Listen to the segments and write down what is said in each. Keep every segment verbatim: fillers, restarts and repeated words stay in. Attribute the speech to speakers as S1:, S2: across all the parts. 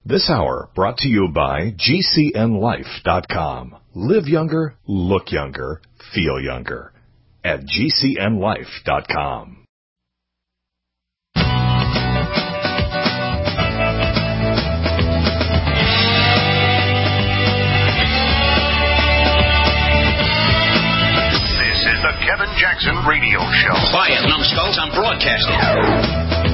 S1: This hour brought to you by G C N life dot com. Live younger, look younger, feel younger at G C N life dot com.
S2: This is the Kevin Jackson Radio Show.
S3: Quiet, numbskulls, I'm broadcasting.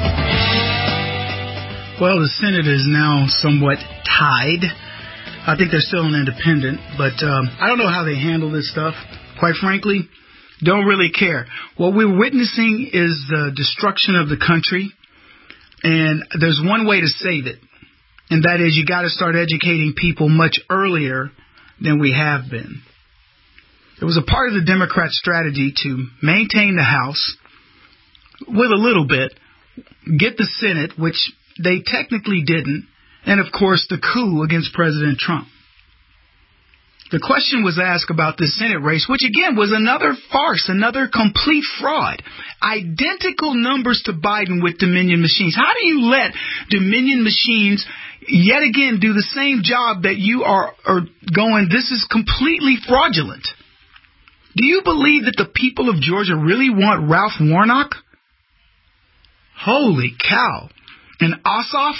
S4: Well, the Senate is now somewhat tied. I think they're still an independent, but um, I don't know how they handle this stuff. Quite frankly, don't really care. What we're witnessing is the destruction of the country, and there's one way to save it, and that is you got to start educating people much earlier than we have been. It was a part of the Democrat strategy to maintain the House with a little bit, get the Senate, which they technically didn't, and of course the coup against President Trump. The question was asked about the Senate race, which again was another farce, another complete fraud. Identical numbers to Biden with Dominion machines. How do you let Dominion machines yet again do the same job that you are, are going, this is completely fraudulent? Do you believe that the people of Georgia really want Ralph Warnock? Holy cow. And Ossoff?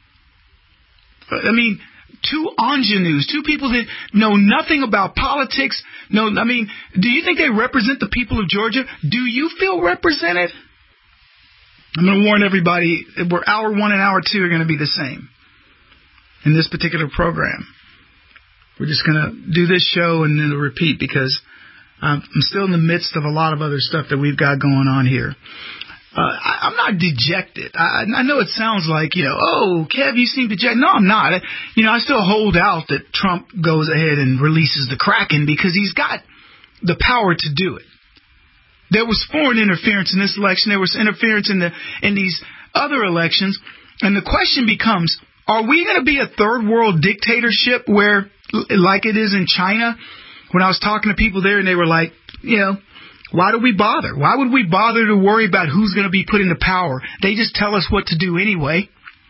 S4: I mean, two ingenues, two people that know nothing about politics. No, I mean, do you think they represent the people of Georgia? Do you feel represented? I'm going to warn everybody, we're hour one and hour two are going to be the same in this particular program. We're just going to do this show and then it'll repeat because I'm still in the midst of a lot of other stuff that we've got going on here. Uh, I, I'm not dejected. I, I know it sounds like, you know, oh, Kev, you seem dejected. No, I'm not. I, you know, I still hold out that Trump goes ahead and releases the Kraken because he's got the power to do it. There was foreign interference in this election. There was interference in the in these other elections. And the question becomes, are we going to be a third world dictatorship where, like it is in China? When I was talking to people there and they were like, you know, why do we bother? Why would we bother to worry about who's going to be put into power? They just tell us what to do anyway.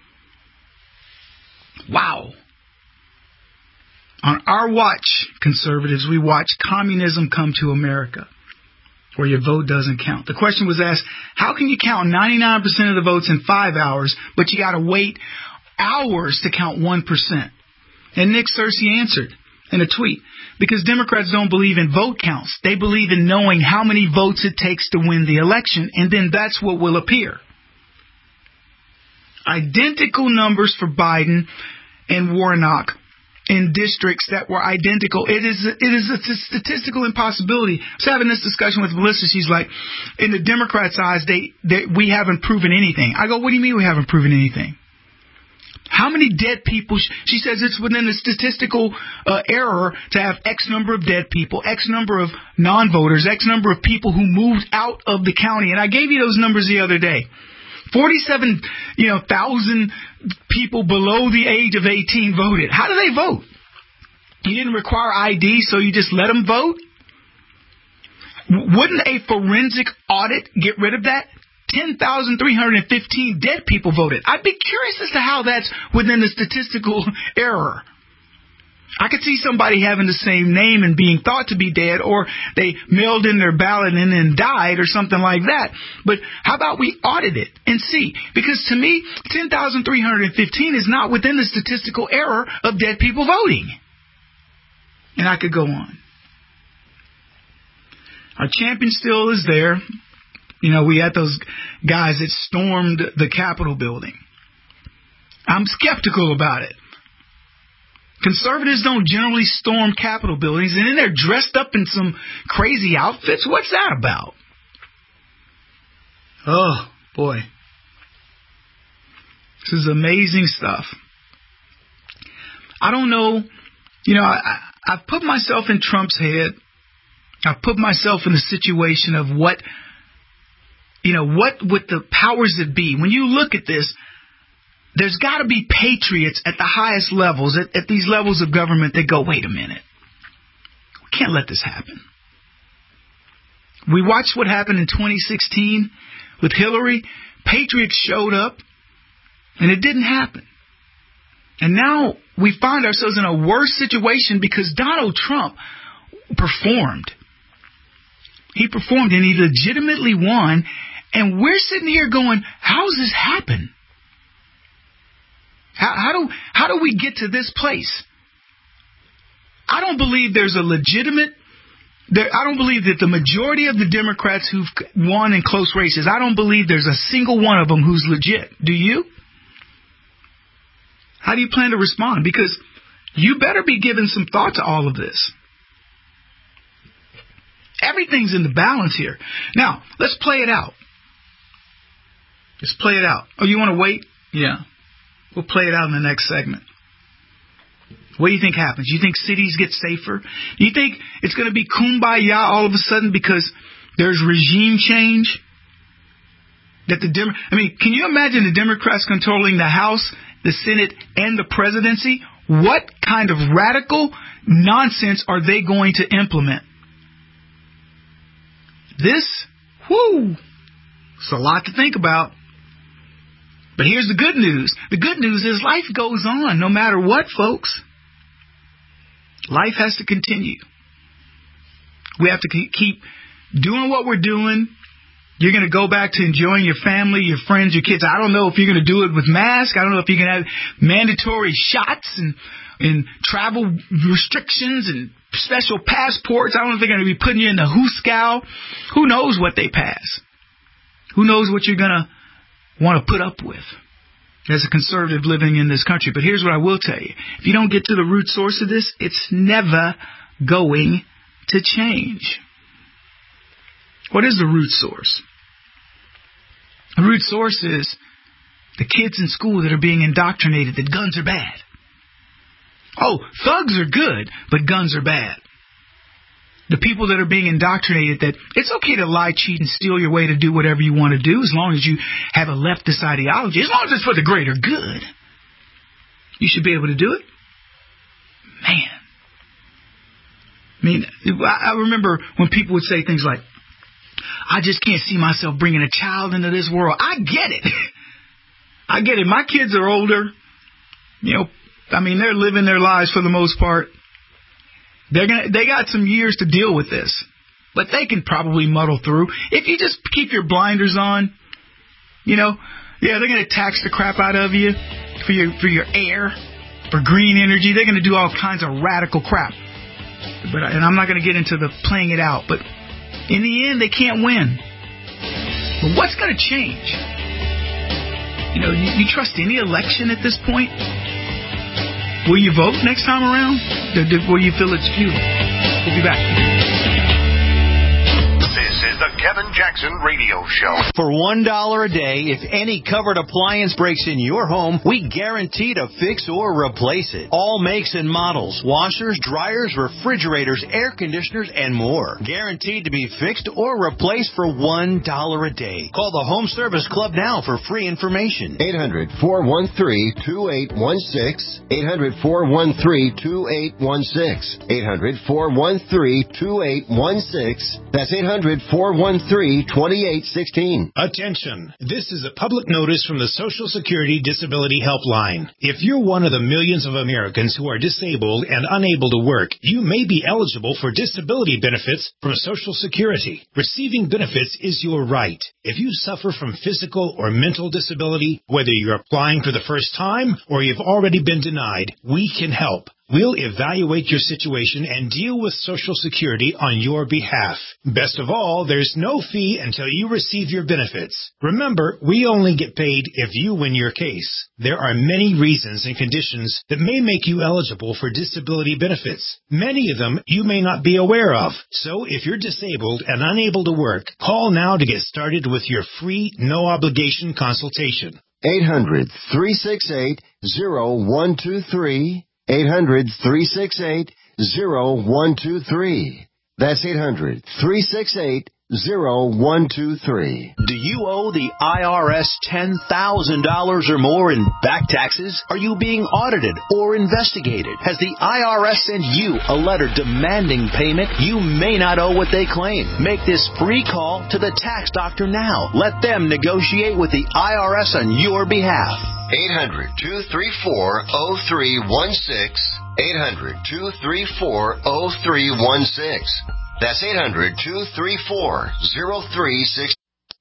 S4: Wow. On our watch, conservatives, we watch communism come to America, where your vote doesn't count. The question was asked, how can you count ninety-nine percent of the votes in five hours, but you got to wait hours to count one percent? And Nick Searcy answered in a tweet, because Democrats don't believe in vote counts. They believe in knowing how many votes it takes to win the election, and then that's what will appear. Identical numbers for Biden and Warnock in districts that were identical. It is it is a statistical impossibility. I was having this discussion with Melissa. She's like, in the Democrats' eyes, they, they we haven't proven anything. I go, what do you mean we haven't proven anything? How many dead people? She says it's within the statistical uh, error to have X number of dead people, X number of non-voters, X number of people who moved out of the county. And I gave you those numbers the other day. forty-seven, you know, thousand people below the age of eighteen voted. How do they vote? You didn't require I D, so you just let them vote? Wouldn't a forensic audit get rid of that? ten thousand three hundred fifteen dead people voted. I'd be curious as to how that's within the statistical error. I could see somebody having the same name and being thought to be dead, or they mailed in their ballot and then died or something like that. But how about we audit it and see? Because to me, ten thousand three hundred fifteen is not within the statistical error of dead people voting. And I could go on. Our champion still is there. You know, we had those guys that stormed the Capitol building. I'm skeptical about it. Conservatives don't generally storm Capitol buildings, and then they're dressed up in some crazy outfits. What's that about? Oh, boy. This is amazing stuff. I don't know. You know, I, I've put myself in Trump's head. I've put myself in the situation of what, you know, what would the powers that be, when you look at this, there's got to be patriots at the highest levels, at, at these levels of government that go, wait a minute, we can't let this happen. We watched what happened in twenty sixteen with Hillary. Patriots showed up, and it didn't happen. And now we find ourselves in a worse situation because Donald Trump performed. He performed and he legitimately won. And we're sitting here going, how does this happen? How, how do how do we get to this place? I don't believe there's a legitimate, there, I don't believe that the majority of the Democrats who've won in close races, I don't believe there's a single one of them who's legit. Do you? How do you plan to respond? Because you better be giving some thought to all of this. Everything's in the balance here. Now, let's play it out. Let's play it out. Oh, you want to wait? Yeah. We'll play it out in the next segment. What do you think happens? You think cities get safer? Do you think it's going to be kumbaya all of a sudden because there's regime change? That the Dem- I mean, can you imagine the Democrats controlling the House, the Senate, and the presidency? What kind of radical nonsense are they going to implement? This, whoo, it's a lot to think about. But here's the good news. The good news is life goes on no matter what, folks. Life has to continue. We have to keep doing what we're doing. You're going to go back to enjoying your family, your friends, your kids. I don't know if you're going to do it with masks. I don't know if you're going to have mandatory shots and, and travel restrictions and special passports. I don't know if they're going to be putting you in the Hooskow. Who knows what they pass? Who knows what you're going to want to put up with as a conservative living in this country. But here's what I will tell you. If you don't get to the root source of this, it's never going to change. What is the root source? The root source is the kids in school that are being indoctrinated that guns are bad. Oh, thugs are good, but guns are bad. The people that are being indoctrinated that it's okay to lie, cheat, and steal your way to do whatever you want to do as long as you have a leftist ideology, as long as it's for the greater good. You should be able to do it. Man. I mean, I remember when people would say things like, I just can't see myself bringing a child into this world. I get it. I get it. My kids are older. You know, I mean, they're living their lives for the most part. They're gonna, they got some years to deal with this, but they can probably muddle through. If you just keep your blinders on, you know, yeah, they're going to tax the crap out of you for your, for your air, for green energy. They're going to do all kinds of radical crap. But, and I'm not going to get into the playing it out, but in the end, they can't win. But what's going to change? You know, you, you trust any election at this point? Will you vote next time around? Will you feel it's futile? We'll be back.
S2: This is the Kevin Jackson Radio Show.
S5: For one dollar a day, if any covered appliance breaks in your home, we guarantee to fix or replace it. All makes and models, washers, dryers, refrigerators, air conditioners, and more. Guaranteed to be fixed or replaced for one dollar a day. Call the Home Service Club now for free information.
S6: eight hundred, four one three, two eight one six. eight hundred, four one three, two eight one six. eight hundred, four one three, two eight one six. That's eight hundred, four one three, two eight one six.
S7: Attention. This is a public notice from the Social Security Disability Helpline. If you're one of the millions of Americans who are disabled and unable to work, you may be eligible for disability benefits from Social Security. Receiving benefits is your right. If you suffer from physical or mental disability, whether you're applying for the first time or you've already been denied, we can help. We'll evaluate your situation and deal with Social Security on your behalf. Best of all, there's no fee until you receive your benefits. Remember, we only get paid if you win your case. There are many reasons and conditions that may make you eligible for disability benefits. Many of them you may not be aware of. So if you're disabled and unable to work, call now to get started with your free, no-obligation consultation.
S6: eight hundred, three six eight, zero one two three. eight hundred, three six eight, zero one two three. That's eight hundred, three six eight, zero one two three.
S5: Do you owe the I R S ten thousand dollars or more in back taxes? Are you being audited or investigated? Has the I R S sent you a letter demanding payment? You may not owe what they claim. Make this free call to the tax doctor now. Let them negotiate with the I R S on your behalf.
S6: eight hundred, two three four, zero three one six. eight hundred, two three four, zero three one six. That's eight hundred, two three four, zero three six.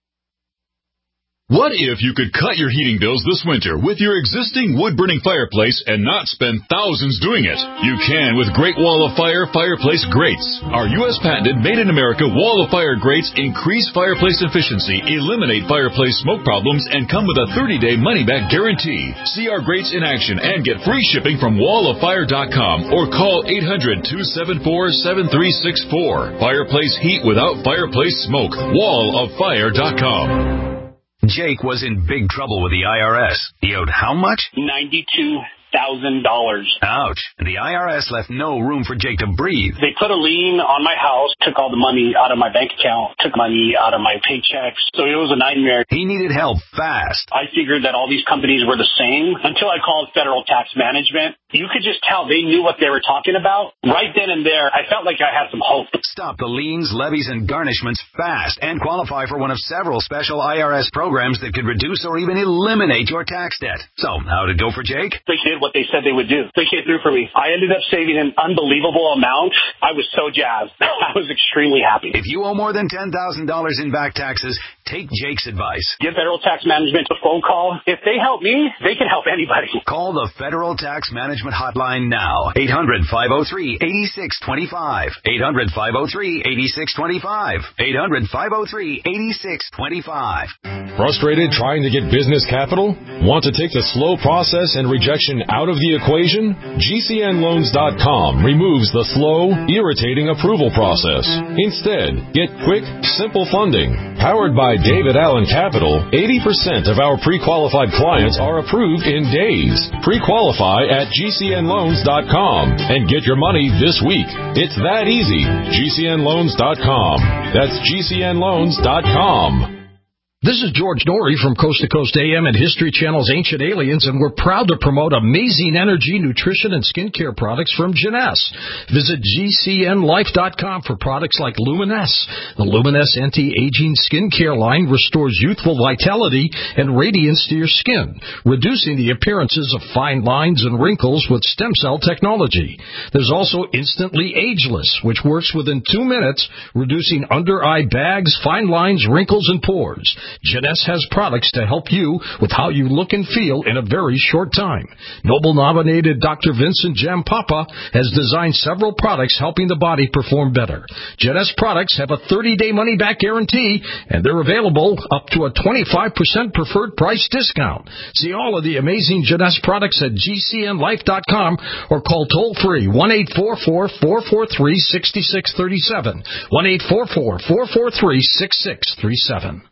S8: What if you could cut your heating bills this winter with your existing wood-burning fireplace and not spend thousands doing it? You can with Great Wall of Fire fireplace grates. Our U S patented made-in-America Wall of Fire grates increase fireplace efficiency, eliminate fireplace smoke problems, and come with a thirty-day money-back guarantee. See our grates in action and get free shipping from wall of fire dot com or call eight hundred, two seven four, seven three six four. Fireplace heat without fireplace smoke. wall of fire dot com.
S3: Jake was in big trouble with the I R S. He owed how much?
S9: ninety-two thousand dollars.
S3: Ouch. The I R S left no room for Jake to breathe.
S9: They put a lien on my house, took all the money out of my bank account, took money out of my paychecks. So it was a nightmare.
S3: He needed help fast.
S9: I figured that all these companies were the same until I called Federal Tax Management. You could just tell they knew what they were talking about. Right then and there, I felt like I had some hope.
S3: Stop the liens, levies, and garnishments fast and qualify for one of several special I R S programs that could reduce or even eliminate your tax debt. So, how'd it go for Jake?
S9: They did what they said they would do. They came through for me. I ended up saving an unbelievable amount. I was so jazzed. I was extremely happy.
S3: If you owe more than ten thousand dollars in back taxes, take Jake's advice.
S9: Give Federal Tax Management a phone call. If they help me, they can help anybody.
S3: Call the Federal Tax Management Hotline now. eight hundred, five oh three, eight six two five. eight hundred, five oh three, eight six two five. eight hundred, five oh three, eight six two five.
S10: Frustrated trying to get business capital? Want to take the slow process and rejection out of the equation? G C N loans dot com removes the slow, irritating approval process. Instead, get quick, simple funding. Powered by David Allen Capital, eighty percent of our pre-qualified clients are approved in days. Pre-qualify at G C N loans dot com and get your money this week. It's that easy. G C N loans dot com. That's G C N loans dot com.
S11: This is George Norrie from Coast to Coast A M and History Channel's Ancient Aliens, and we're proud to promote amazing energy, nutrition, and skincare products from Jeunesse. Visit G C N life dot com for products like Luminesse. The Luminesse anti-aging skincare line restores youthful vitality and radiance to your skin, reducing the appearances of fine lines and wrinkles with stem cell technology. There's also Instantly Ageless, which works within two minutes, reducing under-eye bags, fine lines, wrinkles, and pores. Jeunesse has products to help you with how you look and feel in a very short time. Nobel-nominated Doctor Vincent Jampapa has designed several products helping the body perform better. Jeunesse products have a thirty-day money-back guarantee, and they're available up to a twenty-five percent preferred price discount. See all of the amazing Jeunesse products at G C N life dot com or call toll-free one eight four four, four four three, six six three seven, one eight four four, four four three, six six three seven.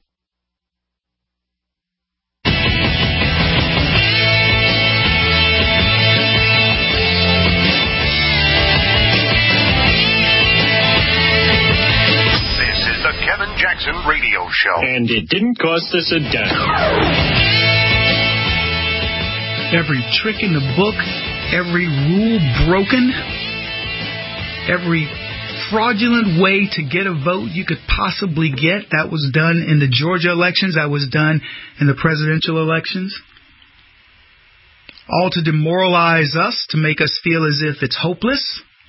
S2: Kevin Jackson Radio Show.
S12: And it didn't cost us a dime.
S4: Every trick in the book, every rule broken, every fraudulent way to get a vote you could possibly get, that was done in the Georgia elections, that was done in the presidential elections. All to demoralize us, to make us feel as if it's hopeless.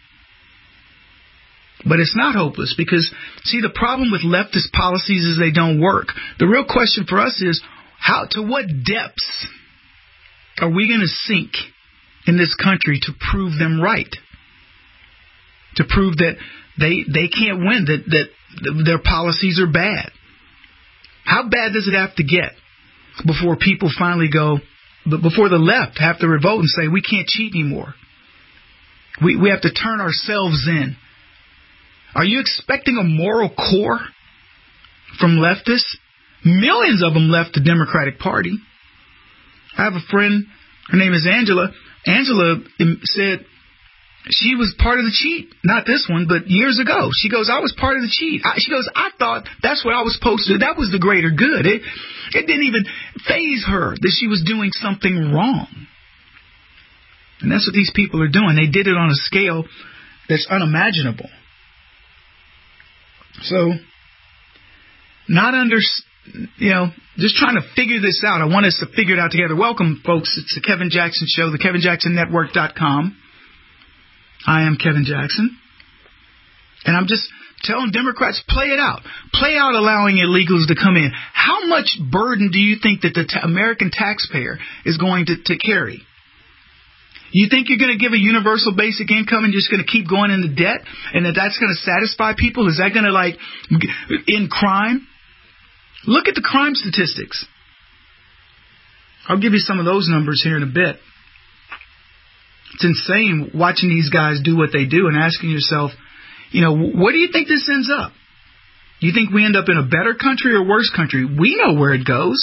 S4: But it's not hopeless because, see, the problem with leftist policies is they don't work. The real question for us is, how, to what depths are we going to sink in this country to prove them right? To prove that they they can't win, that, that their policies are bad. How bad does it have to get before people finally go, before the left have to revolt and say, we can't cheat anymore? We, we have to turn ourselves in. Are you expecting a moral core from leftists? Millions of them left the Democratic Party. I have a friend, her name is Angela. Angela said she was part of the cheat. Not this one, but years ago. She goes, I was part of the cheat. I, she goes, I thought that's what I was supposed to do. That was the greater good. It, it didn't even faze her that she was doing something wrong. And that's what these people are doing. They did it on a scale that's unimaginable. So, not under, you know, just trying to figure this out. I want us to figure it out together. Welcome, folks. It's the Kevin Jackson Show, the Kevin Jackson Network dot com. I am Kevin Jackson. And I'm just telling Democrats, play it out. Play out allowing illegals to come in. How much burden do you think that the t- American taxpayer is going to, to carry? You think you're going to give a universal basic income and just going to keep going into debt and that that's going to satisfy people? Is that going to, like, end crime? Look at the crime statistics. I'll give you some of those numbers here in a bit. It's insane watching these guys do what they do and asking yourself, you know, where do you think this ends up? You think we end up in a better country or worse country? We know where it goes.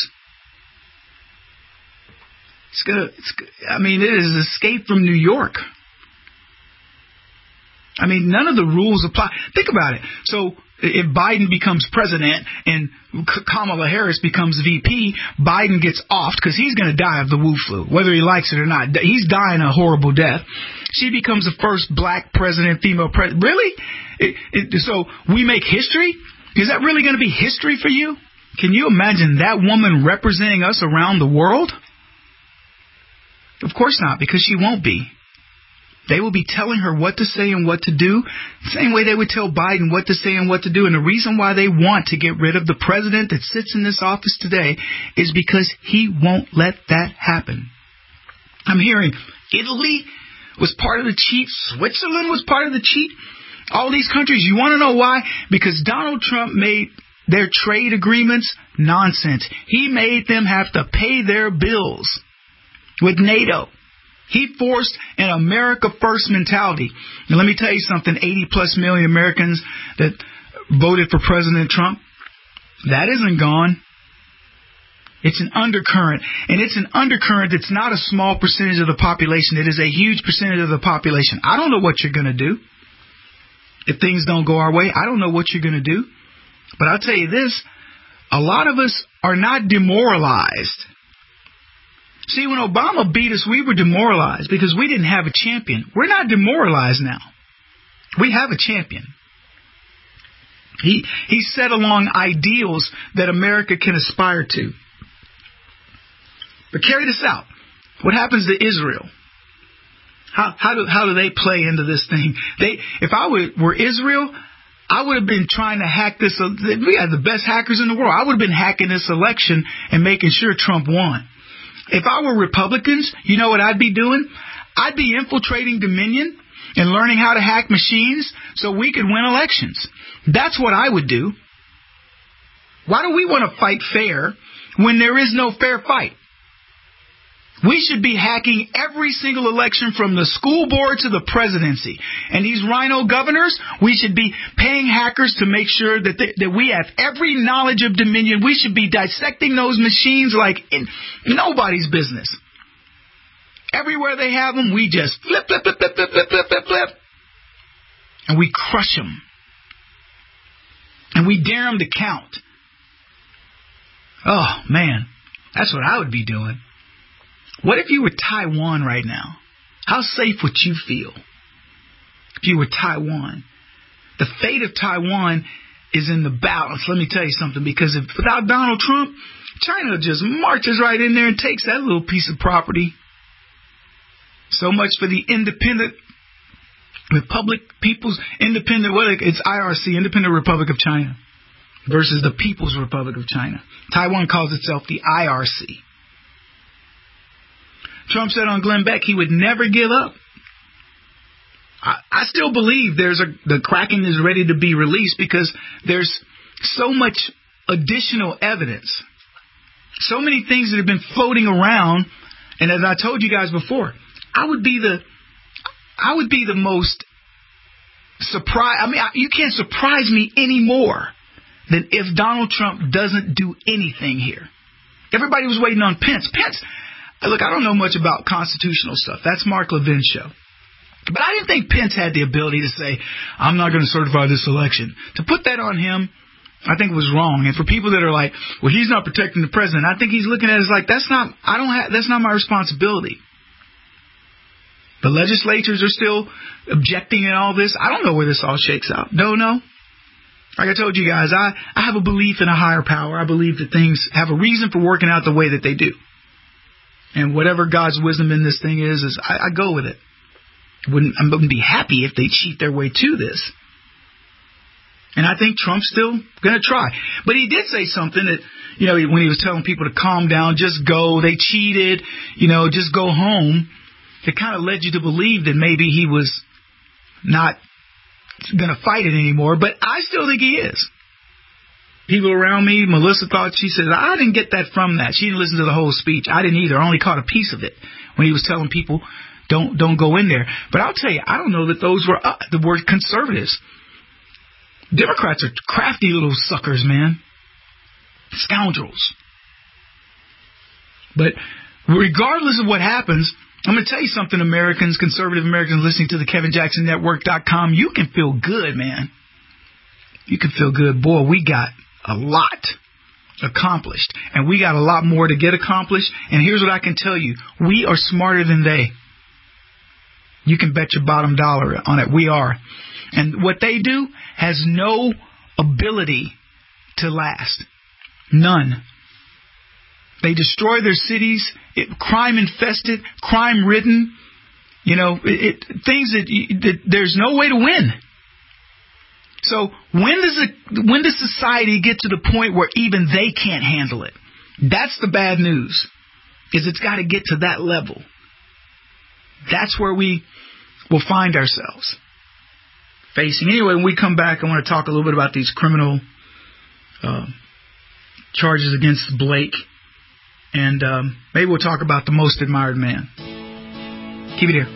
S4: It's gonna. It's, I mean, it is Escape from New York. I mean, none of the rules apply. Think about it. So if Biden becomes president and Kamala Harris becomes V P, Biden gets offed because he's going to die of the Wu flu, whether he likes it or not. He's dying a horrible death. She becomes the first black president, female president. Really? It, it, so we make history? Is that really going to be history for you? Can you imagine that woman representing us around the world? Of course not, because she won't be. They will be telling her what to say and what to do, the same way they would tell Biden what to say and what to do. And the reason why they want to get rid of the president that sits in this office today is because he won't let that happen. I'm hearing Italy was part of the cheat. Switzerland was part of the cheat. All these countries. You want to know why? Because Donald Trump made their trade agreements nonsense. He made them have to pay their bills with NATO. He forced an America First mentality. And let me tell you something, eighty plus million Americans that voted for President Trump, that isn't gone. It's an undercurrent. And it's an undercurrent that's not a small percentage of the population. It is a huge percentage of the population. I don't know what you're going to do. If things don't go our way, I don't know what you're going to do. But I'll tell you this, a lot of us are not demoralized. See, when Obama beat us, we were demoralized because we didn't have a champion. We're not demoralized now. We have a champion. He he set along ideals that America can aspire to. But carry this out. What happens to Israel? How how do how do they play into this thing? They if I were, were Israel, I would have been trying to hack this. We had the best hackers in the world. I would have been hacking this election and making sure Trump won. If I were Republicans, you know what I'd be doing? I'd be infiltrating Dominion and learning how to hack machines so we could win elections. That's what I would do. Why do we want to fight fair when there is no fair fight? We should be hacking every single election from the school board to the presidency. And these rhino governors, we should be paying hackers to make sure that they, that we have every knowledge of Dominion. We should be dissecting those machines like in nobody's business. Everywhere they have them, we just flip, flip, flip, flip, flip, flip, flip, flip, flip. And we crush them. And we dare them to count. Oh, man. That's what I would be doing. What if you were Taiwan right now? How safe would you feel if you were Taiwan? The fate of Taiwan is in the balance. Let me tell you something, because if, without Donald Trump, China just marches right in there and takes that little piece of property. So much for the independent Republic, People's Independent, what it's I R C, Independent Republic of China, versus the People's Republic of China. Taiwan calls itself the I R C. Trump said on Glenn Beck he would never give up. I, I still believe there's a the Kraken is ready to be released because there's so much additional evidence. So many things that have been floating around. And as I told you guys before, I would be the I would be the most surprised. I mean, I, you can't surprise me any more than if Donald Trump doesn't do anything here. Everybody was waiting on Pence. Pence. Look, I don't know much about constitutional stuff. That's Mark Levin's show. But I didn't think Pence had the ability to say, I'm not going to certify this election. To put that on him, I think was wrong. And for people that are like, well, he's not protecting the president, I think he's looking at it as like, that's not, I don't have, that's not my responsibility. The legislatures are still objecting in all this. I don't know where this all shakes out. Don't know. Like I told you guys, I, I have a belief in a higher power. I believe that things have a reason for working out the way that they do. And whatever God's wisdom in this thing is, is I, I go with it. Wouldn't, I wouldn't be happy if they cheat their way to this. And I think Trump's still going to try. But he did say something that, you know, when he was telling people to calm down, just go, they cheated, you know, just go home. It kind of led you to believe that maybe he was not going to fight it anymore. But I still think he is. People around me, Melissa thought, she said, I didn't get that from that. She didn't listen to the whole speech. I didn't either. I only caught a piece of it when he was telling people, don't don't go in there. But I'll tell you, I don't know that those were uh, the word conservatives. Democrats are crafty little suckers, man. Scoundrels. But regardless of what happens, I'm going to tell you something, Americans, conservative Americans listening to the Kevin Jackson Network dot com, you can feel good, man. You can feel good. Boy, we got a lot accomplished, and we got a lot more to get accomplished. And here's what I can tell you. We are smarter than they. You can bet your bottom dollar on it. We are. And what they do has no ability to last. None. They destroy their cities, it, crime-infested, crime-ridden, you know, it, it, things that, that there's no way to win. So when does it, when does society get to the point where even they can't handle it? That's the bad news, is it's got to get to that level. That's where we will find ourselves facing. Anyway, when we come back, I want to talk a little bit about these criminal uh, charges against Blake. And um, maybe we'll talk about the most admired man. Keep it here.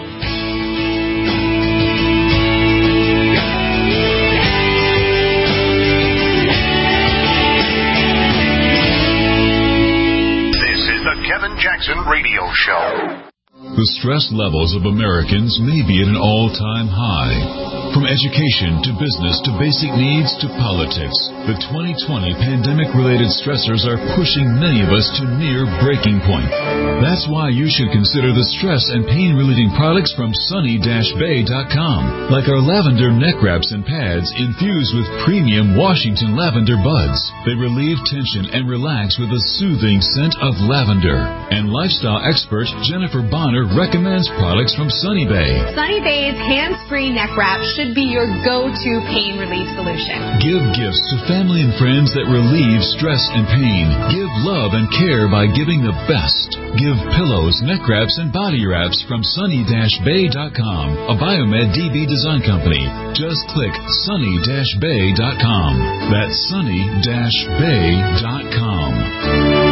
S2: This is the Kevin Jackson Radio Show.
S8: The stress levels of Americans may be at an all-time high. From education to business to basic needs to politics, the twenty twenty pandemic-related stressors are pushing many of us to near breaking point. That's why you should consider the stress and pain-relieving products from sunny dash bay dot com, like our lavender neck wraps and pads infused with premium Washington lavender buds. They relieve tension and relax with a soothing scent of lavender. And lifestyle expert Jennifer Bonner recommends products from Sunny Bay.
S13: Sunny Bay's hands-free neck wrap should be your go-to pain relief solution.
S8: Give gifts to family and friends that relieve stress and pain. Give love and care by giving the best. Give pillows, neck wraps, and body wraps from sunny dash bay dot com, a Biomed D B design company. Just click sunny dash bay dot com. That's sunny dash bay dot com.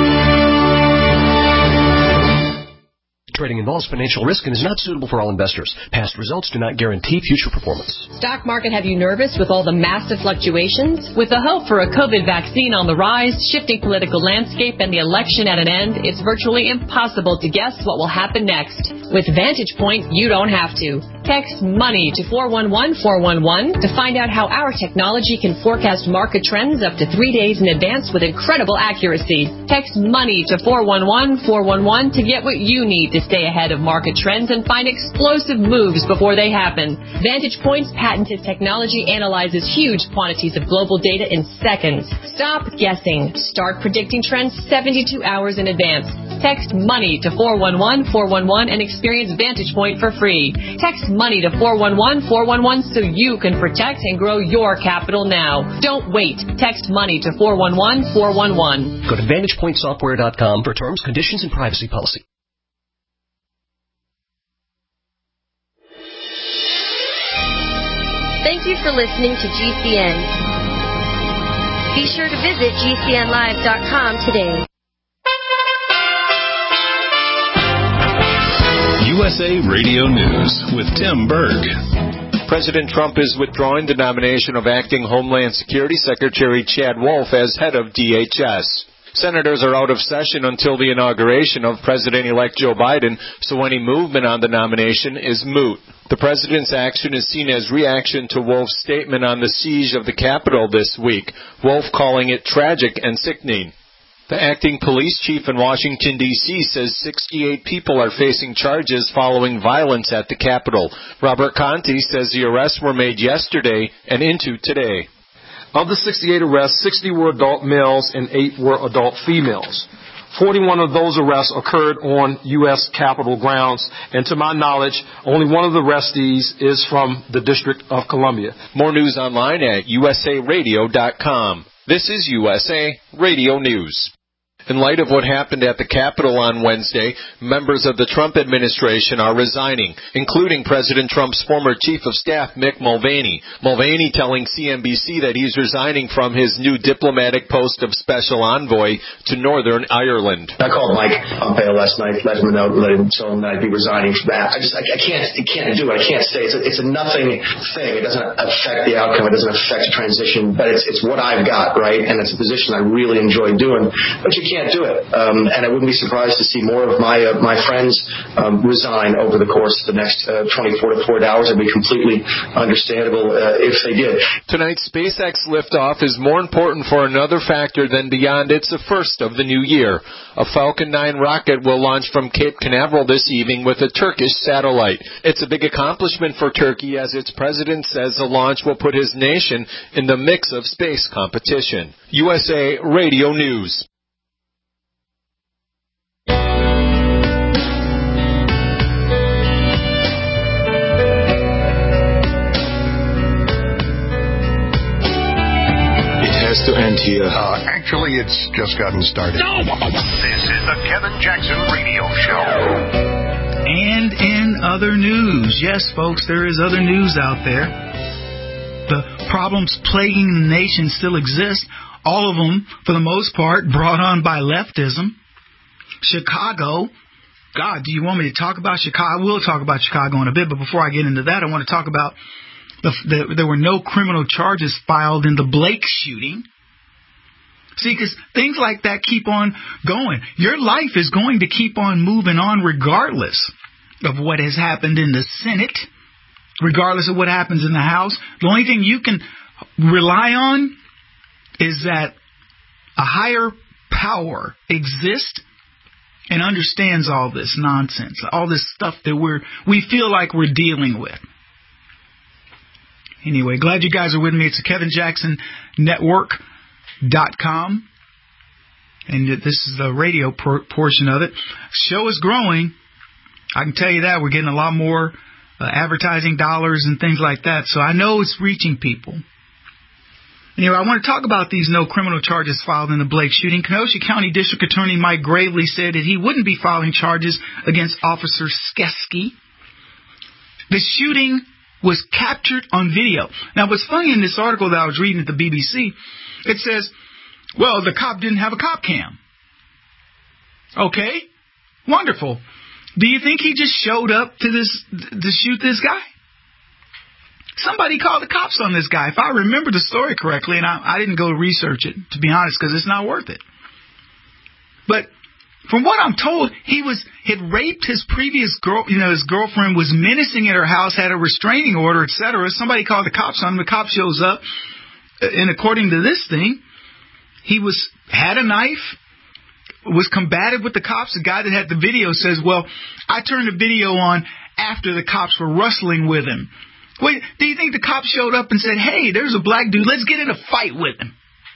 S14: Trading involves financial risk and is not suitable for all investors. Past results do not guarantee future performance.
S13: Stock market have you nervous with all the massive fluctuations? With the hope for a COVID vaccine on the rise, shifting political landscape, and the election at an end, it's virtually impossible to guess what will happen next. With Vantage Point, you don't have to. Text MONEY to four one one four one one to find out how our technology can forecast market trends up to three days in advance with incredible accuracy. Text MONEY to four one one four one one to get what you need to stay ahead of market trends and find explosive moves before they happen. Vantage Point's patented technology analyzes huge quantities of global data in seconds. Stop guessing. Start predicting trends seventy-two hours in advance. Text MONEY to four one one four one one and experience Vantage Point for free. Text MONEY to four one one four one one so you can protect and grow your capital now. Don't wait. Text MONEY to four one one four one one.
S14: Go to vantage point software dot com for terms, conditions, and privacy policy.
S15: Thank you for listening to G C N. Be sure to visit G C N live dot com today.
S16: U S A Radio News with Tim Berg.
S17: President Trump is withdrawing the nomination of acting Homeland Security Secretary Chad Wolf as head of D H S. Senators are out of session until the inauguration of President-elect Joe Biden, so any movement on the nomination is moot. The president's action is seen as reaction to Wolf's statement on the siege of the Capitol this week, Wolf calling it tragic and sickening. The acting police chief in Washington, D C says sixty-eight people are facing charges following violence at the Capitol. Robert Conte says the arrests were made yesterday and into today.
S18: Of the sixty-eight arrests, sixty were adult males and eight were adult females. forty-one of those arrests occurred on U S Capitol grounds, and to my knowledge, only one of the arrestees is from the District of Columbia.
S17: More news online at U S A radio dot com. This is U S A Radio News. In light of what happened at the Capitol on Wednesday, members of the Trump administration are resigning, including President Trump's former chief of staff, Mick Mulvaney. Mulvaney telling C N B C that he's resigning from his new diplomatic post of special envoy to Northern Ireland.
S19: I called Mike Pompeo last night, let him know, let him tell him that I'd be resigning from that. I just, I, I can't, I can't do it. I can't say it's a, it's a nothing thing. It doesn't affect the outcome. It doesn't affect the transition, but it's, it's what I've got, right? And it's a position I really enjoy doing, but you can't do it. Um, and I wouldn't be surprised to see more of my uh, my friends um, resign over the course of the next uh, twenty-four to forty hours. It'd be completely understandable uh, if they did.
S17: Tonight's SpaceX liftoff is more important for another factor than beyond it's the first of the new year. A Falcon nine rocket will launch from Cape Canaveral this evening with a Turkish satellite. It's a big accomplishment for Turkey, as its president says the launch will put his nation in the mix of space competition. U S A Radio News.
S20: To end here.
S2: Uh, actually, it's just gotten started. No! This is the Kevin Jackson Radio Show.
S4: And in other news, yes, folks, there is other news out there. The problems plaguing the nation still exist. All of them, for the most part, brought on by leftism. Chicago. God, do you want me to talk about Chicago? I will talk about Chicago in a bit, but before I get into that, I want to talk about The, the, there were no criminal charges filed in the Blake shooting. See, because things like that keep on going. Your life is going to keep on moving on regardless of what has happened in the Senate, regardless of what happens in the House. The only thing you can rely on is that a higher power exists and understands all this nonsense, all this stuff that we're we feel like we're dealing with. Anyway, glad you guys are with me. It's the Kevin Jackson Network dot com. And this is the radio por- portion of it. Show is growing. I can tell you that. We're getting a lot more uh, advertising dollars and things like that. So I know it's reaching people. Anyway, I want to talk about these no criminal charges filed in the Blake shooting. Kenosha County District Attorney Mike Gravely said that he wouldn't be filing charges against Officer Skesky. The shooting was captured on video. Now, what's funny in this article that I was reading at the B B C, it says, well, the cop didn't have a cop cam. Okay, wonderful. Do you think he just showed up to this to shoot this guy? Somebody called the cops on this guy. If I remember the story correctly, and I, I didn't go research it, to be honest, because it's not worth it. But from what I'm told, he was had raped his previous girl. You know, his girlfriend was menacing at her house, had a restraining order, et cetera. Somebody called the cops on him. The cop shows up, and according to this thing, he was had a knife, was combative with the cops. The guy that had the video says, "Well, I turned the video on after the cops were wrestling with him." Wait, do you think the cops showed up and said, "Hey, there's a black dude. Let's get in a fight with him"?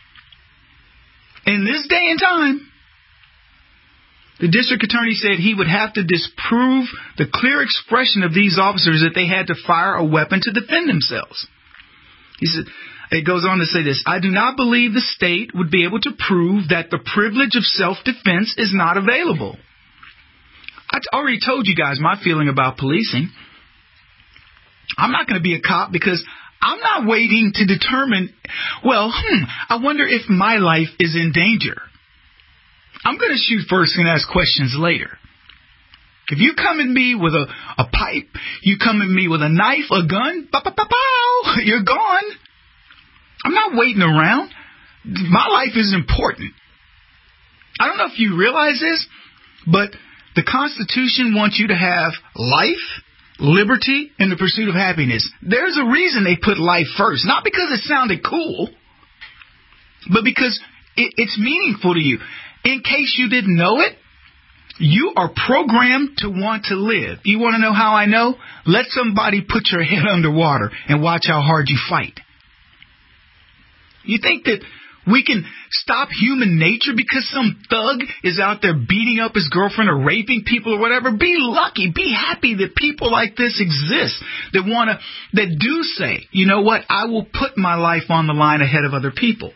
S4: In this day and time, the district attorney said he would have to disprove the clear expression of these officers that they had to fire a weapon to defend themselves. He said, it goes on to say this, "I do not believe the state would be able to prove that the privilege of self-defense is not available." I already told you guys my feeling about policing. I'm not going to be a cop because I'm not waiting to determine, well, hmm, I wonder if my life is in danger. I'm going to shoot first and ask questions later. If you come at me with a, a pipe, you come at me with a knife, a gun, pow, pow, pow, pow, you're gone. I'm not waiting around. My life is important. I don't know if you realize this, but the Constitution wants you to have life, liberty, and the pursuit of happiness. There's a reason they put life first. Not because it sounded cool, but because it, it's meaningful to you. In case you didn't know it, you are programmed to want to live. You want to know how I know? Let somebody put your head underwater and watch how hard you fight. You think that we can stop human nature because some thug is out there beating up his girlfriend or raping people or whatever? Be lucky. Be happy that people like this exist that want to, that do say, you know what, I will put my life on the line ahead of other people.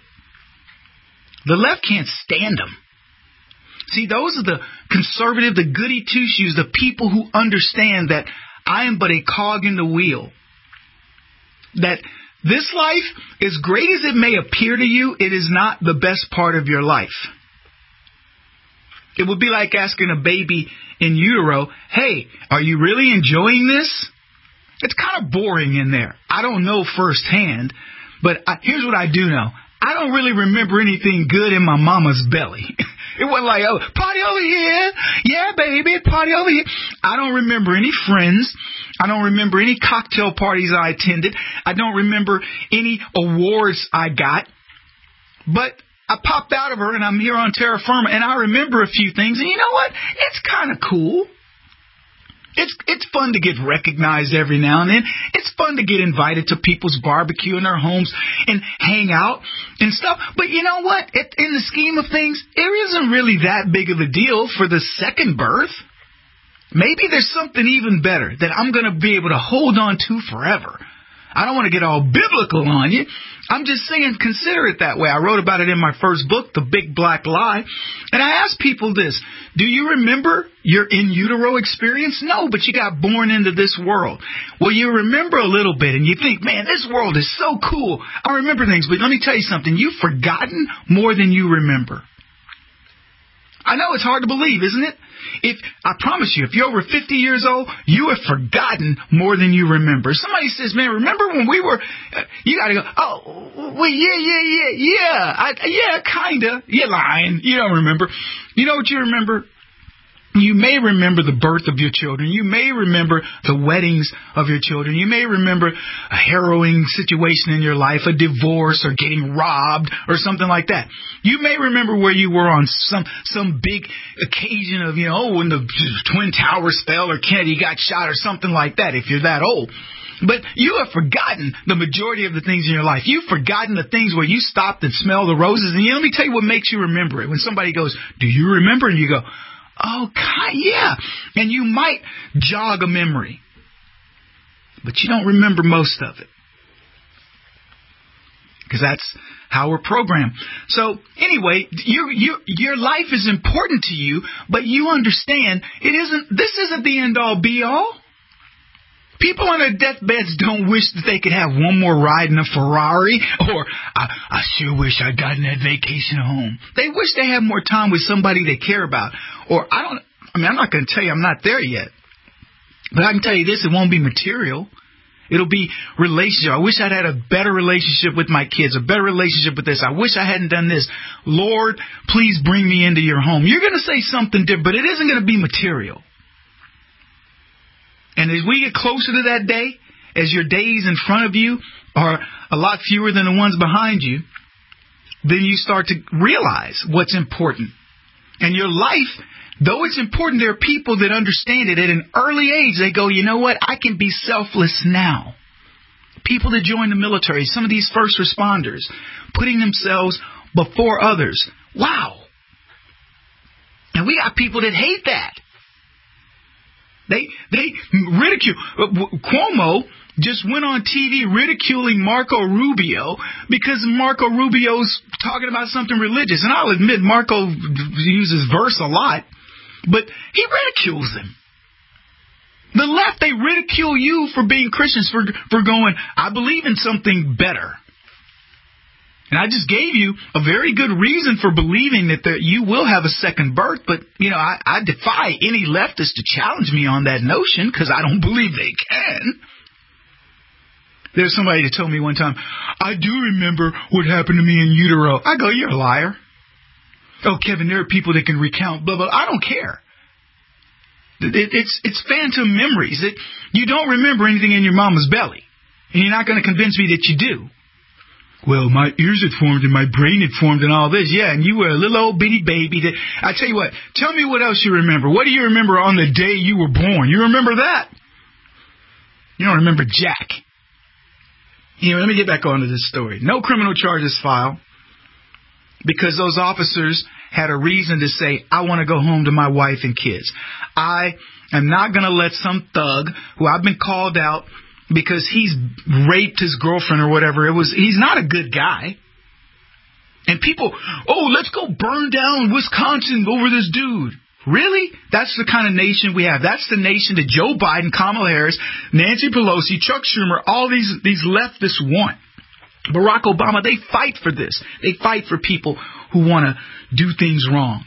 S4: The left can't stand them. See, those are the conservative, the goody two-shoes, the people who understand that I am but a cog in the wheel. That this life, as great as it may appear to you, it is not the best part of your life. It would be like asking a baby in utero, hey, are you really enjoying this? It's kind of boring in there. I don't know firsthand, but I, here's what I do know. I don't really remember anything good in my mama's belly. It wasn't like, oh, party over here. Yeah, baby, party over here. I don't remember any friends. I don't remember any cocktail parties I attended. I don't remember any awards I got. But I popped out of her, and I'm here on terra firma, and I remember a few things. And you know what? It's kind of cool. It's it's fun to get recognized every now and then. It's fun to get invited to people's barbecue in their homes and hang out and stuff. But you know what? It, in the scheme of things, it isn't really that big of a deal for the second birth. Maybe there's something even better that I'm going to be able to hold on to forever. I don't want to get all biblical on you. I'm just saying consider it that way. I wrote about it in my first book, The Big Black Lie. And I asked people this. Do you remember your in utero experience? No, but you got born into this world. Well, you remember a little bit and you think, man, this world is so cool. I remember things, but let me tell you something. You've forgotten more than you remember. I know it's hard to believe, isn't it? If I promise you, if you're over fifty years old, you have forgotten more than you remember. Somebody says, man, remember when we were, uh, you got to go, oh, well, yeah, yeah, yeah, yeah, I, yeah, kind of. You're lying. You don't remember. You know what you remember? You may remember the birth of your children. You may remember the weddings of your children. You may remember a harrowing situation in your life, a divorce or getting robbed or something like that. You may remember where you were on some some big occasion of, you know, when the Twin Towers fell or Kennedy got shot or something like that, if you're that old. But you have forgotten the majority of the things in your life. You've forgotten the things where you stopped and smelled the roses. And you know, let me tell you what makes you remember it. When somebody goes, do you remember? And you go, oh, God, yeah. And you might jog a memory, but you don't remember most of it. Because that's how we're programmed. So anyway, you, you, your life is important to you, but you understand it isn't, this isn't the end all be all. People on their deathbeds don't wish that they could have one more ride in a Ferrari, or I, I sure wish I'd gotten that vacation home. They wish they had more time with somebody they care about. Or I don't, I mean, I'm not going to tell you I'm not there yet. But I can tell you this, it won't be material. It'll be relationship. I wish I'd had a better relationship with my kids, a better relationship with this. I wish I hadn't done this. Lord, please bring me into your home. You're going to say something different, but it isn't going to be material. And as we get closer to that day, as your days in front of you are a lot fewer than the ones behind you, then you start to realize what's important. And your life, though it's important, there are people that understand it at an early age. They go, you know what? I can be selfless now. People that join the military, some of these first responders, putting themselves before others. Wow. And we got people that hate that. They they ridicule. Cuomo just went on T V ridiculing Marco Rubio because Marco Rubio's talking about something religious. And I'll admit Marco uses verse a lot, but he ridicules them. The left, they ridicule you for being Christians, for for going, I believe in something better. And I just gave you a very good reason for believing that there, you will have a second birth. But, you know, I, I defy any leftist to challenge me on that notion because I don't believe they can. There's somebody that told me one time, I do remember what happened to me in utero. I go, you're a liar. Oh, Kevin, there are people that can recount, blah, blah. I don't care. It, it's, it's phantom memories. It, you don't remember anything in your mama's belly. And you're not going to convince me that you do. Well, my ears had formed and my brain had formed and all this. Yeah, and you were a little old bitty baby. That, I tell you what, tell me what else you remember. What do you remember on the day you were born? You remember that? You don't remember Jack. You know, let me get back onto this story. No criminal charges filed because those officers had a reason to say, I want to go home to my wife and kids. I am not going to let some thug who I've been called out because he's raped his girlfriend or whatever. It was, he's not a good guy. And people, oh, let's go burn down Wisconsin over this dude. Really? That's the kind of nation we have. That's the nation that Joe Biden, Kamala Harris, Nancy Pelosi, Chuck Schumer, all these, these leftists want. Barack Obama, they fight for this. They fight for people who want to do things wrong.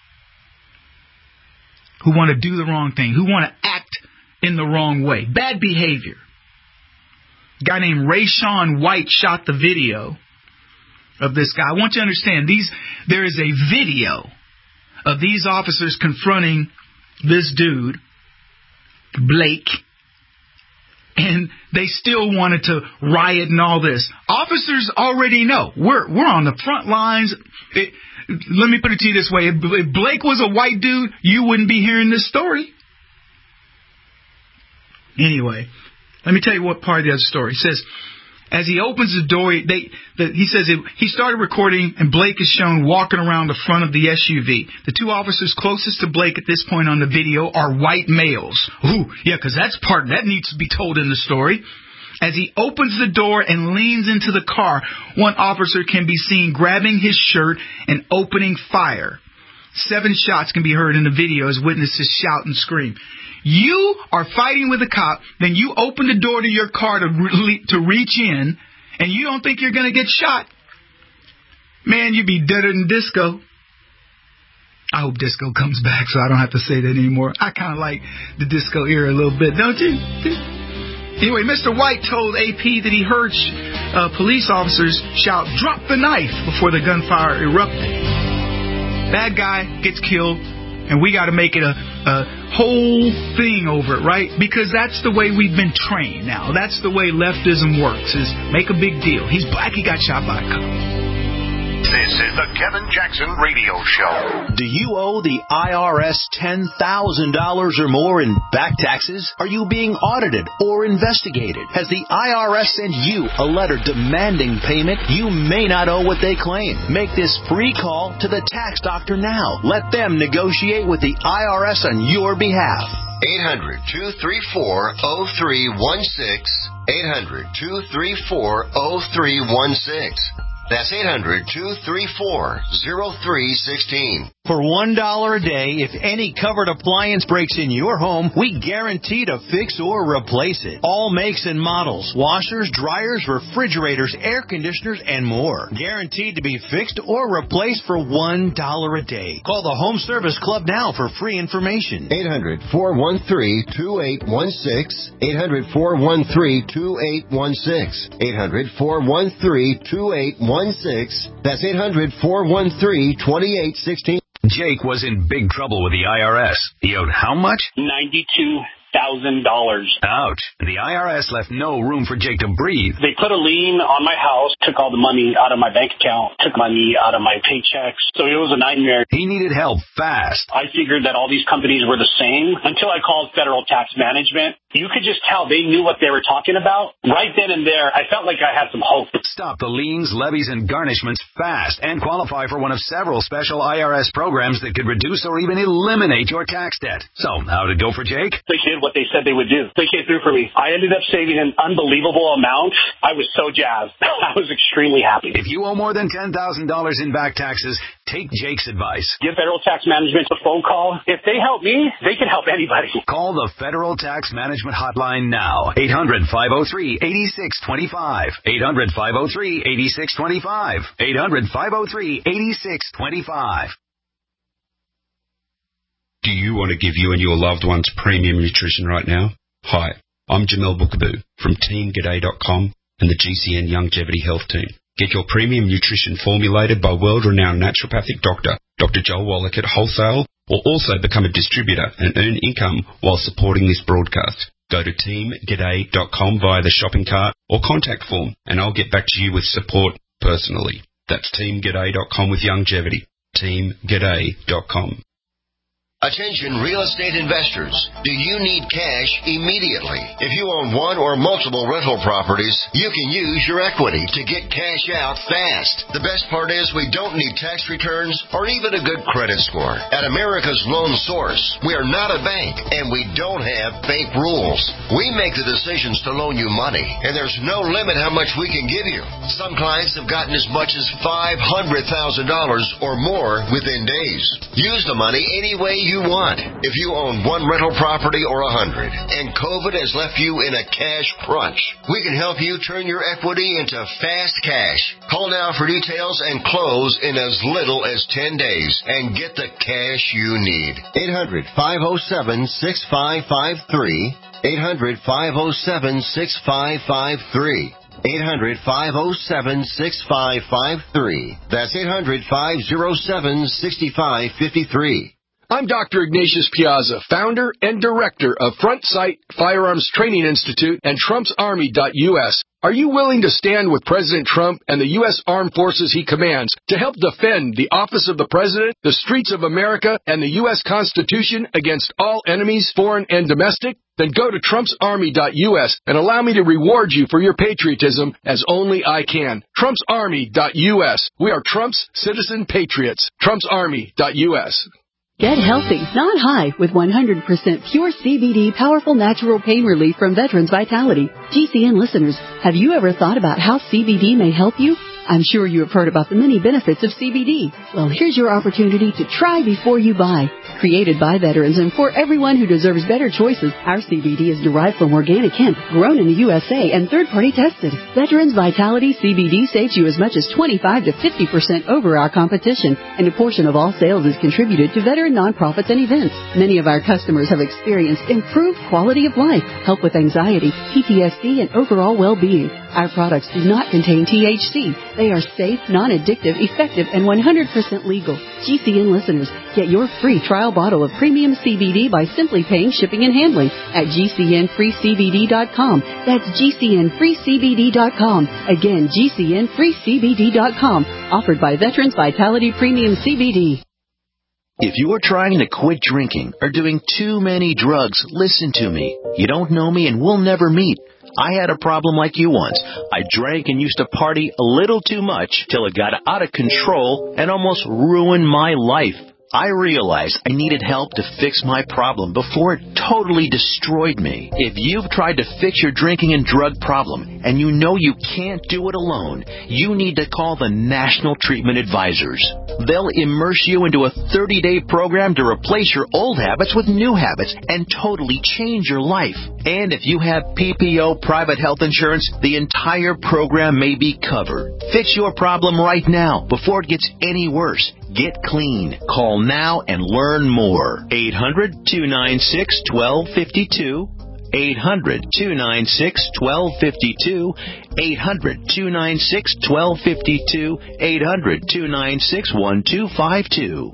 S4: Who want to do the wrong thing. Who want to act in the wrong way. Bad behavior. A guy named Rayshawn White shot the video of this guy. I want you to understand, these there is a video of these officers confronting this dude, Blake, and they still wanted to riot and all this. Officers already know. We're we're on the front lines. It, let me put it to you this way. If, if Blake was a white dude, you wouldn't be hearing this story. Anyway, let me tell you what part of the other story. It says, as he opens the door, they, the, he says it, he started recording, and Blake is shown walking around the front of the S U V. The two officers closest to Blake at this point on the video are white males. Ooh, yeah, because that's part that needs to be told in the story. As he opens the door and leans into the car, one officer can be seen grabbing his shirt and opening fire. Seven shots can be heard in the video as witnesses shout and scream. You are fighting with a cop, then you open the door to your car to re- to reach in, and you don't think you're going to get shot. Man, you'd be deader than Disco. I hope Disco comes back so I don't have to say that anymore. I kind of like the Disco era a little bit, don't you? Anyway, Mister White told A P that he heard uh, police officers shout, "Drop the knife," before the gunfire erupted. Bad guy gets killed, and we got to make it a, a whole thing over it, right? Because that's the way we've been trained now. That's the way leftism works, is make a big deal. He's black, he got shot by a cop.
S2: This is the Kevin Jackson Radio Show.
S5: Do you owe the I R S ten thousand dollars or more in back taxes? Are you being audited or investigated? Has the I R S sent you a letter demanding payment? You may not owe what they claim. Make this free call to the tax doctor now. Let them negotiate with the I R S on your behalf.
S6: eight hundred, two three four, oh three one six. eight hundred, two three four, oh three one six. That's eight hundred, two three four, oh three one six.
S5: For one dollar a day, if any covered appliance breaks in your home, we guarantee to fix or replace it. All makes and models, washers, dryers, refrigerators, air conditioners, and more. Guaranteed to be fixed or replaced for one dollar a day. Call the Home Service Club now for free information.
S6: eight hundred, four one three, two eight one six. eight hundred, four one three, two eight one six. eight hundred, four one three, two eight one six. That's eight hundred, four one three, two eight one six.
S3: Jake was in big trouble with the I R S. He owed how much?
S9: ninety-two thousand dollars.
S3: Ouch. The I R S left no room for Jake to breathe.
S9: They put a lien on my house, took all the money out of my bank account, took money out of my paychecks. So it was a nightmare.
S3: He needed help fast.
S9: I figured that all these companies were the same until I called Federal Tax Management. You could just tell they knew what they were talking about. Right then and there, I felt like I had some hope.
S3: Stop the liens, levies, and garnishments fast and qualify for one of several special I R S programs that could reduce or even eliminate your tax debt. So, how did it go for Jake?
S9: They did what they said they would do. They came through for me. I ended up saving an unbelievable amount. I was so jazzed. I was extremely happy.
S3: If you owe more than ten thousand dollars in back taxes, take Jake's advice.
S9: Give Federal Tax Management a phone call. If they help me, they can help anybody.
S3: Call the Federal Tax Management Hotline now. eight hundred, five oh three, eight six two five. eight hundred, five oh three, eight six two five. eight hundred, five oh three, eight six two five.
S20: Do you want to give you and your loved ones premium nutrition right now? Hi, I'm Jamel Bookaboo from team g'day dot com and the G C N Longevity Health Team. Get your premium nutrition formulated by world-renowned naturopathic doctor, Doctor Joel Wallach at wholesale, or also become a distributor and earn income while supporting this broadcast. Go to team g'day dot com via the shopping cart or contact form, and I'll get back to you with support personally. That's team g'day dot com with longevity. team g'day dot com.
S6: Attention real estate investors. Do you need cash immediately? If you own one or multiple rental properties, you can use your equity to get cash out fast. The best part is we don't need tax returns or even a good credit score. At America's Loan Source, we are not a bank and we don't have bank rules. We make the decisions to loan you money, and there's no limit how much we can give you. Some clients have gotten as much as five hundred thousand dollars or more within days. Use the money any way you want. If you own one rental property or a hundred, and COVID has left you in a cash crunch, we can help you turn your equity into fast cash. Call now for details and close in as little as ten days and get the cash you need. eight hundred, five oh seven, six five five three. eight hundred, five oh seven, six five five three. eight hundred, five oh seven, six five five three. That's eight hundred, five oh seven, six five five three.
S21: I'm Doctor Ignatius Piazza, founder and director of Front Sight Firearms Training Institute and Trumps Army dot U S. Are you willing to stand with President Trump and the U S Armed Forces he commands to help defend the office of the President, the streets of America, and the U S Constitution against all enemies, foreign and domestic? Then go to Trumps Army dot U S and allow me to reward you for your patriotism as only I can. Trumps Army dot U S. We are Trump's citizen patriots. Trumps Army dot U S.
S22: Get healthy, not high, with one hundred percent pure C B D powerful natural pain relief from Veterans Vitality. G C N listeners, have you ever thought about how C B D may help you? I'm sure you have heard about the many benefits of C B D. Well, here's your opportunity to try before you buy. Created by veterans and for everyone who deserves better choices, our C B D is derived from organic hemp, grown in the U S A and third-party tested. Veterans Vitality C B D saves you as much as twenty-five to fifty percent over our competition, and a portion of all sales is contributed to veteran nonprofits and events. Many of our customers have experienced improved quality of life, help with anxiety, P T S D, and overall well-being. Our products do not contain T H C. They are safe, non-addictive, effective, and one hundred percent legal. G C N listeners, get your free trial bottle of premium C B D by simply paying shipping and handling at G C N free C B D dot com. That's G C N free C B D dot com. Again, G C N free C B D dot com. Offered by Veterans Vitality Premium C B D.
S5: If you're trying to quit drinking or doing too many drugs, listen to me. You don't know me and we'll never meet. I had a problem like you once. I drank and used to party a little too much till it got out of control and almost ruined my life. I realized I needed help to fix my problem before it totally destroyed me. If you've tried to fix your drinking and drug problem and you know you can't do it alone, you need to call the National Treatment Advisors. They'll immerse you into a thirty-day program to replace your old habits with new habits and totally change your life. And if you have P P O private health insurance, the entire program may be covered. Fix your problem right now before it gets any worse. Get clean. Call now and learn more. eight hundred, two nine six, one two five two. eight hundred, two nine six, one two five two. eight hundred, two nine six, one two five two. eight hundred, two nine six, one two five two.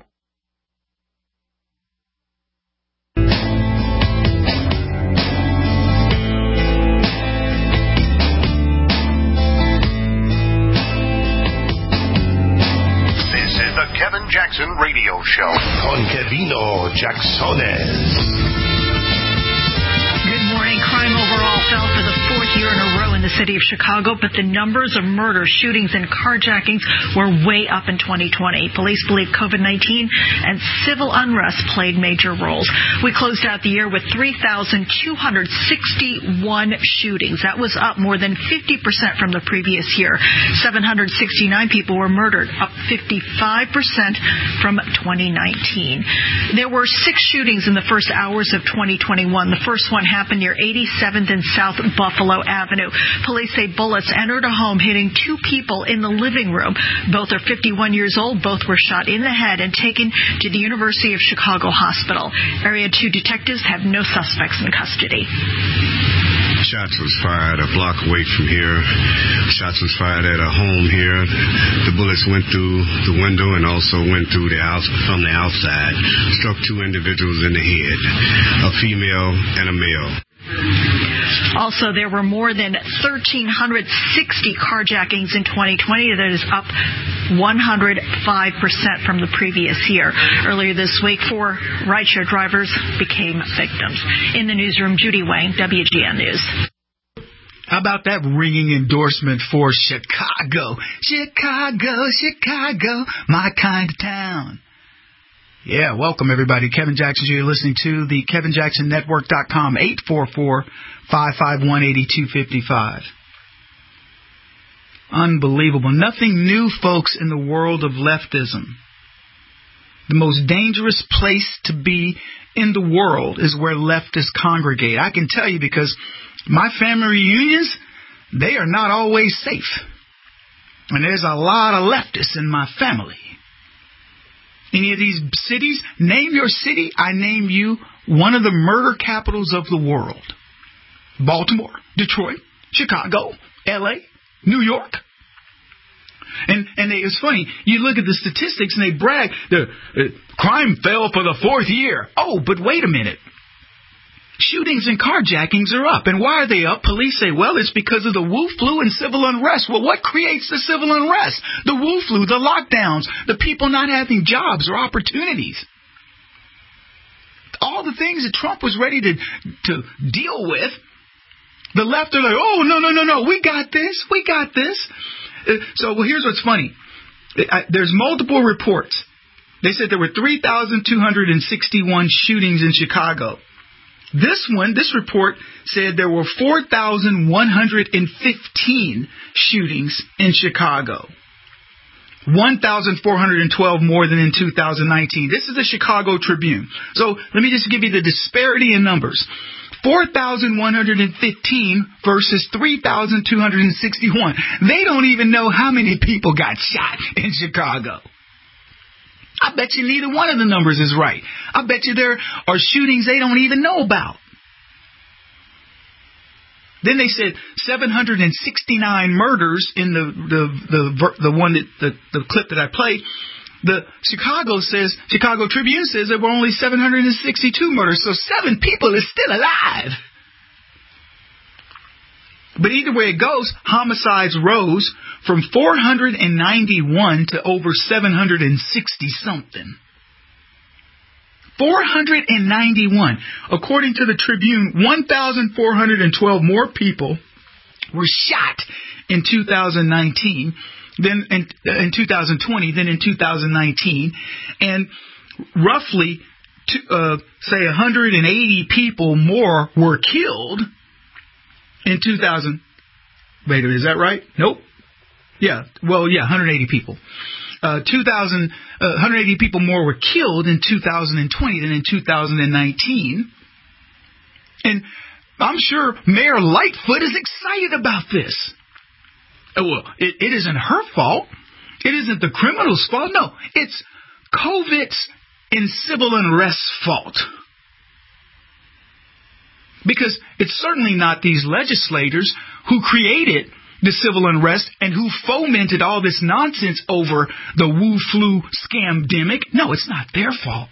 S2: Kevin Jackson Radio Show. Con Kevino Jacksones.
S23: Good morning. Crime overall fell for the fourth year in a row in the city of Chicago, but the numbers of murders, shootings, and carjackings were way up in twenty twenty. Police believe COVID nineteen and civil unrest played major roles. We closed out the year with three thousand two hundred sixty-one shootings. That was up more than fifty percent from the previous year. seven hundred sixty-nine people were murdered, up fifty-five percent from twenty nineteen. There were six shootings in the first hours of twenty twenty-one. The first one happened near eighty-seventh and South Buffalo Avenue. Police say bullets entered a home, hitting two people in the living room. Both are fifty-one years old. Both were shot in the head and taken to the University of Chicago Hospital. Area two detectives have no suspects in custody.
S24: Shots was fired a block away from here. Shots was fired at a home here. The bullets went through the window and also went through the house from the outside. Struck two individuals in the head, a female and a male.
S23: Also, there were more than one thousand three hundred sixty carjackings in twenty twenty. That is up one hundred five percent from the previous year. Earlier this week, four rideshare drivers became victims. In the newsroom, Judy Wang, W G N News.
S4: How about that ringing endorsement for Chicago? Chicago, Chicago, my kind of town. Yeah, welcome everybody. Kevin Jackson, you're listening to the Kevin Jackson Network dot com, eight four four, five five one, eight two five five. Unbelievable. Nothing new, folks, in the world of leftism. The most dangerous place to be in the world is where leftists congregate. I can tell you because my family reunions, they are not always safe. And there's a lot of leftists in my family. Any of these cities, name your city, I name you one of the murder capitals of the world. Baltimore, Detroit, Chicago, L A, New York. And and they, it's funny, you look at the statistics and they brag, the uh, crime fell for the fourth year. Oh, but wait a minute. Shootings and carjackings are up. And why are they up? Police say, well, it's because of the Wu flu and civil unrest. Well, what creates the civil unrest? The Wu flu, the lockdowns, the people not having jobs or opportunities. All the things that Trump was ready to, to deal with, the left are like, oh, no, no, no, no, we got this, we got this. Uh, so, well, here's what's funny. I, there's multiple reports. They said there were three thousand two hundred sixty-one shootings in Chicago. This one, this report said there were four thousand one hundred fifteen shootings in Chicago. one thousand four hundred twelve more than in two thousand nineteen. This is the Chicago Tribune. So let me just give you the disparity in numbers. four thousand one hundred fifteen versus three thousand two hundred sixty-one. They don't even know how many people got shot in Chicago. I bet you neither one of the numbers is right. I bet you there are shootings they don't even know about. Then they said seven hundred sixty-nine murders in the the the, the one that the, the clip that I played. The Chicago says Chicago Tribune says there were only seven hundred sixty-two murders, so seven people is still alive. But either way it goes, homicides rose from four hundred ninety-one to over seven hundred sixty something. four hundred ninety-one. According to the Tribune, one thousand four hundred twelve more people were shot in two thousand nineteen than in, in two thousand twenty than in two thousand nineteen, and roughly, to, uh, say, one hundred eighty people more were killed in two thousand. Wait a minute, is that right? Nope. Yeah, well, yeah, one hundred eighty people. Uh, two thousand, uh, one hundred eighty people more were killed in two thousand twenty than in two thousand nineteen. And I'm sure Mayor Lightfoot is excited about this. Oh, well, it, it isn't her fault. It isn't the criminal's fault. No, it's COVID's and civil unrest's fault. Because it's certainly not these legislators who created the civil unrest and who fomented all this nonsense over the Wu flu scamdemic. No, it's not their fault.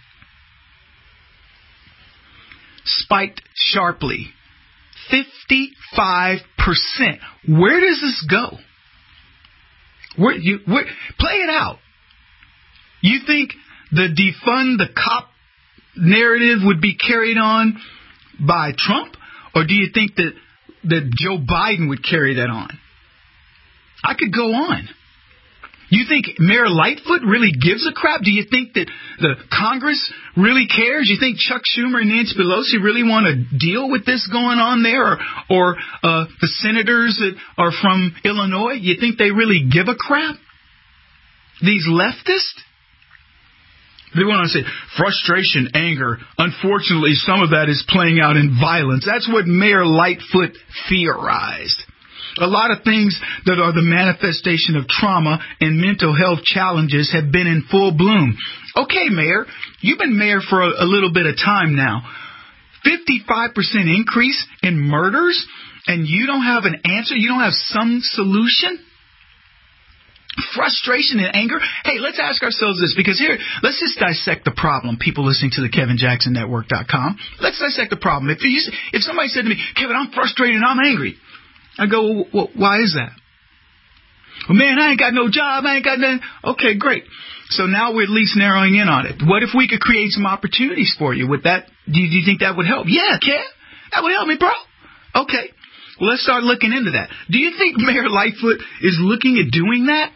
S4: Spiked sharply. fifty-five percent. Where does this go? Where you where, play it out. You think the defund the cop narrative would be carried on by Trump, or do you think that that Joe Biden would carry that on? I could go on. You think Mayor Lightfoot really gives a crap? Do you think that the Congress really cares? You think Chuck Schumer and Nancy Pelosi really want to deal with this going on there? Or, or uh, the senators that are from Illinois, you think they really give a crap? These leftists? They want to say frustration, anger. Unfortunately, some of that is playing out in violence. That's what Mayor Lightfoot theorized. A lot of things that are the manifestation of trauma and mental health challenges have been in full bloom. Okay, Mayor, you've been mayor for a, a little bit of time now. fifty-five percent increase in murders, and you don't have an answer? You don't have some solution? frustration and anger. Hey, let's ask ourselves this, because here, let's just dissect the problem. People listening to the Kevin Jackson Network dot com. Let's dissect the problem. If you, if somebody said to me, Kevin, I'm frustrated and I'm angry, I go, well, why is that? Well, man, I ain't got no job. I ain't got nothing. Okay, great. So now we're at least narrowing in on it. What if we could create some opportunities for you? Would that, do you, do you think that would help? Yeah, Kev, that would help me, bro. Okay. Well, let's start looking into that. Do you think Mayor Lightfoot is looking at doing that?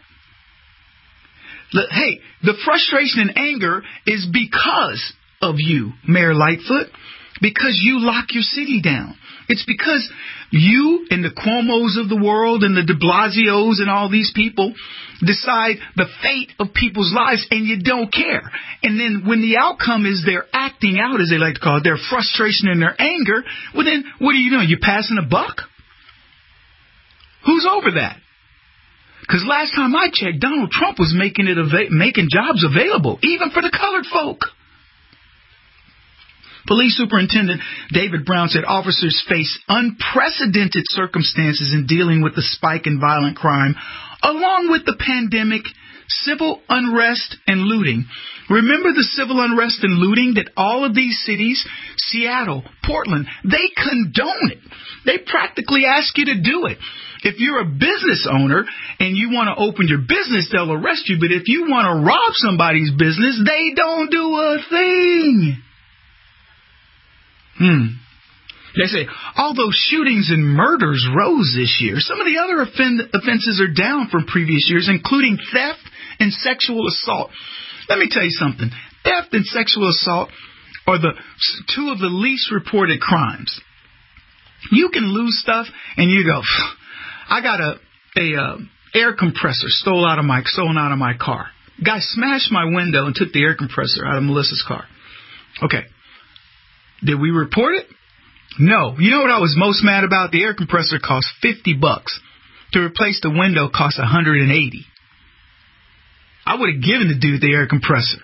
S4: Hey, the frustration and anger is because of you, Mayor Lightfoot, because you lock your city down. It's because you and the Cuomos of the world and the de Blasios and all these people decide the fate of people's lives, and you don't care. And then when the outcome is they're acting out, as they like to call it, their frustration and their anger, well then what are you doing? You passing a buck? Who's over that? Because last time I checked, Donald Trump was making it ava- making jobs available, even for the colored folk. Police Superintendent David Brown said officers face unprecedented circumstances in dealing with the spike in violent crime, along with the pandemic, civil unrest, and looting. Remember the civil unrest and looting that all of these cities, Seattle, Portland, they condone it. They practically ask you to do it. If you're a business owner and you want to open your business, they'll arrest you. But if you want to rob somebody's business, they don't do a thing. Hmm. They say, although shootings and murders rose this year, some of the other offend- offenses are down from previous years, including theft and sexual assault. Let me tell you something. Theft and sexual assault are the two of the least reported crimes. You can lose stuff and you go, I got a, a uh, air compressor stole out of my stolen out of my car. Guy smashed my window and took the air compressor out of Melissa's car. Okay. Did we report it? No. You know what I was most mad about? The air compressor cost fifty bucks. To replace the window cost one hundred eighty. I would have given the dude the air compressor.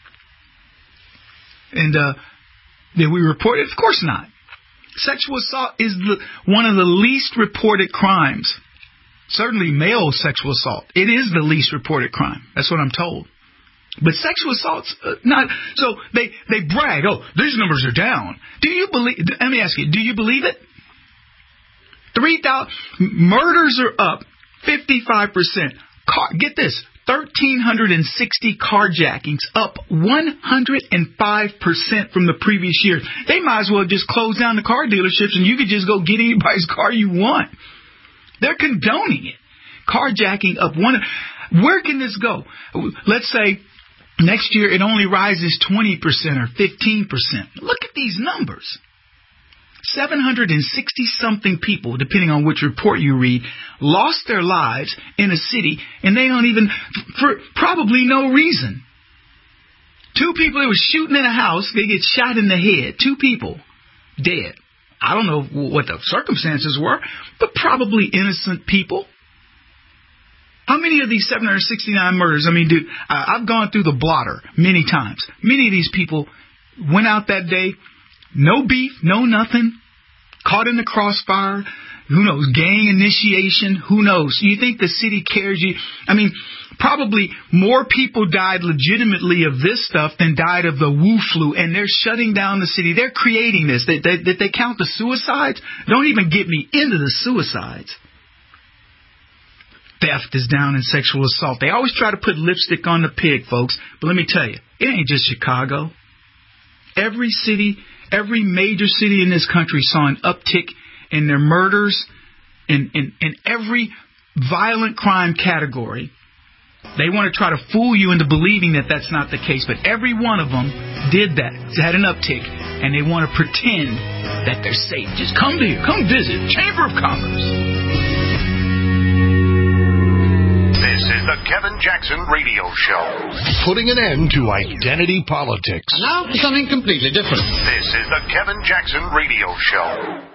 S4: And uh, did we report it? Of course not. Sexual assault is the, one of the least reported crimes. Certainly male sexual assault. It is the least reported crime. That's what I'm told. But sexual assault's uh, not. So they, they brag, oh, these numbers are down. Do you believe, let me ask you, do you believe it? three thousand murders are up fifty-five percent. Car, get this, one thousand three hundred sixty carjackings, up one hundred five percent from the previous year. They might as well just close down the car dealerships and you could just go get anybody's car you want. They're condoning it. Carjacking up one. Where can this go? Let's say next year it only rises twenty percent or fifteen percent. Look at these numbers. seven hundred sixty something people, depending on which report you read, lost their lives in a city, and they don't even, for probably no reason. Two people that were shooting in a house, they get shot in the head. Two people dead. I don't know what the circumstances were, but probably innocent people. How many of these seven hundred sixty-nine murders, I mean, dude, I've gone through the blotter many times. Many of these people went out that day, no beef, no nothing, caught in the crossfire. Who knows? Gang initiation. Who knows? You think the city cares? You? I mean, probably more people died legitimately of this stuff than died of the Wu flu, and they're shutting down the city. They're creating this. They, they, they, they count the suicides? Don't even get me into the suicides. Theft is down in sexual assault. They always try to put lipstick on the pig, folks. But let me tell you, it ain't just Chicago. Every city, every major city in this country saw an uptick in their murders, in, in, in every violent crime category. They want to try to fool you into believing that that's not the case. But every one of them did that. They had an uptick. And they want to pretend that they're safe. Just come to here. Come visit. Chamber of Commerce.
S2: This is the Kevin Jackson Radio Show. Putting an end to identity politics.
S1: And now for something completely different.
S2: This is the Kevin Jackson Radio Show.